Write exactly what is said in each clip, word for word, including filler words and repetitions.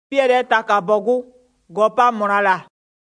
Pierre takabogu gopa morala.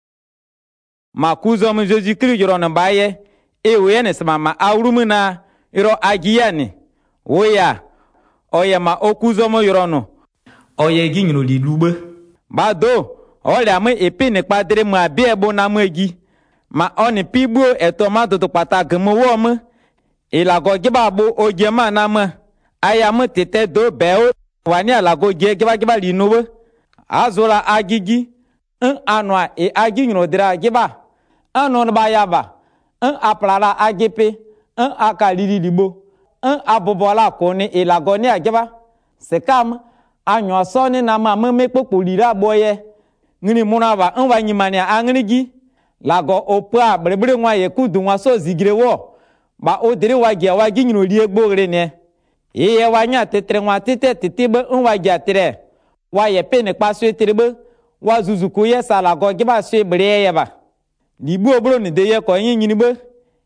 Ma kuzom Jésus Christ yoro na baye e wene sama ma awrumuna yoro agiyani oya oya ma okuzom yoro no oya gi nyino li lube ba do ola me epi ne padre mu abie bo na magi ma oni pibu e tomato to patake mo wo mu ilago giba bo ojema na ma aya mu tete do beo wani alago je giba giba li no azola agigi un anwa e agi nyino dira giba un ba yaba un aprala agipe un akalili libo un abobola koni ilago ni agiba sekam anyo so ni na ma me popolira boye ngini munaba un wa nyimani angrigi lago opra brebre nwa ye kudu nwa so zigire wo ba odire wa gia wa gi nyino li egbore ne ye wa nya tetre nwa tete titibe un wa gia tere wa ye pe ne paso eterebe wa zuzuku ye sala go giba so bre ye ba libu obro ni de ye ko yin yin be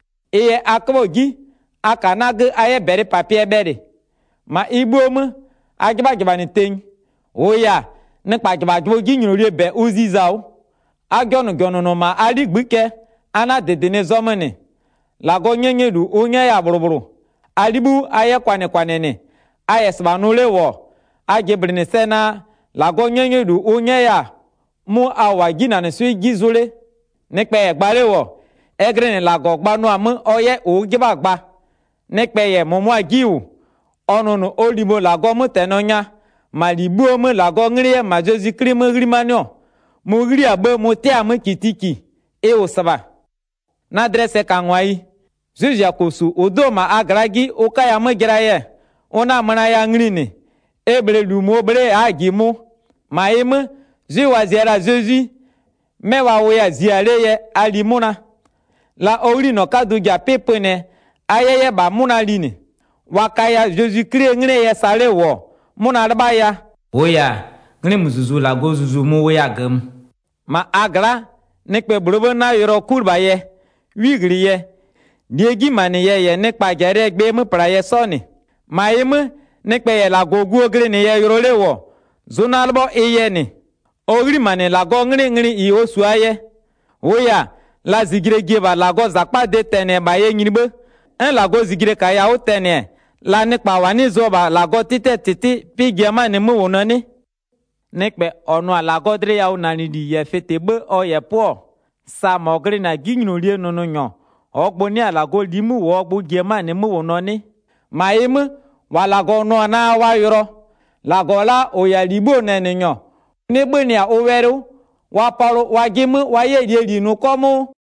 e akbo gi akanag aye bere papier bere ma igbo mu agiba giba ni ten oya ne pa giba gibo gi yin ri be uzizao agonu gonu no ma ali gbike ana dede ne zomene lago nyenyedu onye ya buruburu alibu aye kwane kwane ne aye sbanule wo agebrine sena lago nyenyedu onye ya mu awa gina ne sui gizule nekpe egbare wo egrene lago gbanu amu oye ogiba gba nekpe ye momu agiu onunu olibo lago mu tenonya malibu mu lago ngriye ma Jésus Christ mu grimanyo mu gri abe mu te amu kitiki e osaba na dresse kanwai Jésus yakosu odoma agragi okaya mu giraye ona mana ya ngrine ebre lumo bre agimu maimu jiwa ziara Jésus mewa woya ziare ye alimuna la ori no kadu ja pepene ayeye ba muna line wakaya Jésus Christ ngre ye sale wo muna ba ya oya ngre muzuzu la gozuzu mu woya gam ma agra nekpe brobo na yoro kurba ye wigri ye diegi mani ye ye nekpa jare gbe mu pra ye soni maimu nekpe ye la gogu ogre ne ye yoro lewo zonalbo eye ni ogri mane lago ngri ngri i osu aye oya la zigire geba lago zakpa de tene ba ye nyinibe en lago zigire ka ya o tene la nekpa wani zoba lago tite titi pigema ne mu wonani nekpe onu lago dre ya onani di ye fetebe o ye po sa mogri na ginyino rie nunu nyo ogbo ni alago limu wo ogbo gema ne mu wonani maimu wa lago no na wa yoro lago la oya libo nene nyo Nebenia oweru wa paro wa gimu wa ye ri nu komu